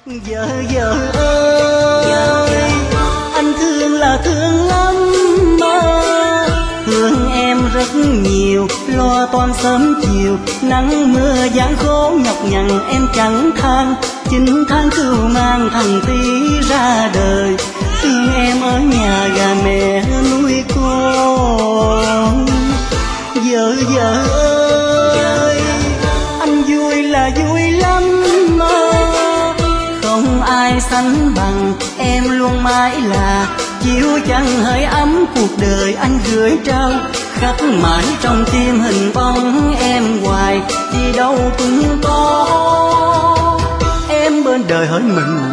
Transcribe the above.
Vợ ơi, anh thương là thương lắm mà, thương em rất nhiều, lo toan sớm chiều, nắng mưa gian khổ nhọc nhằn em chẳng than, 9 tháng cưu mang thằng tí ra đời, thương em ở nhà gà mẹ nuôi con. Vợ ơi, anh vui là vui lắm mà, không ai sánh bằng em luôn mãi là chiếu chẳng hơi ấm cuộc đời anh gửi trao, khắc mãi trong tim hình bóng em hoài, đi đâu cũng có em bên đời hỡi mình